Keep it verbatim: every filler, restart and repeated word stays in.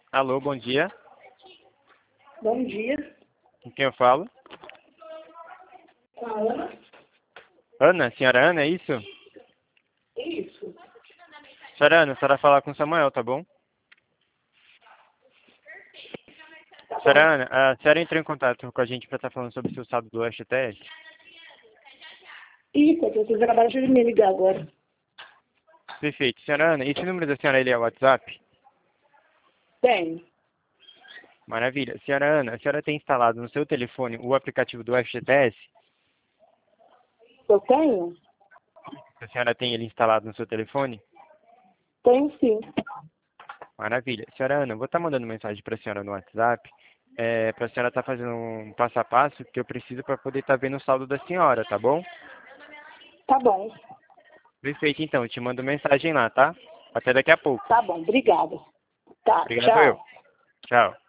Alô, bom dia. Bom dia. Com quem eu falo? Com a Ana? Ana, senhora Ana, é isso? Isso. Senhora Ana, a senhora vai falar com o Samuel, tá bom? Tá Senhora bom. Ana, a senhora entrou em contato com a gente para estar falando sobre o seu saldo do F G T S? Isso, é que vocês acabaram de me ligar agora. Perfeito. Senhora Ana, esse número da senhora ele é o WhatsApp? Tenho. Maravilha. Senhora Ana, a senhora tem instalado no seu telefone o aplicativo do F G T S? Eu tenho? A senhora tem ele instalado no seu telefone? Tenho sim. Maravilha. Senhora Ana, eu vou estar mandando mensagem para a senhora no WhatsApp, é, para a senhora estar fazendo um passo a passo que eu preciso para poder estar vendo o saldo da senhora, tá bom? Tá bom. Perfeito, então. Eu te mando mensagem lá, tá? Até daqui a pouco. Tá bom. Obrigada. Tá, Obrigado eu. tchau. Tchau.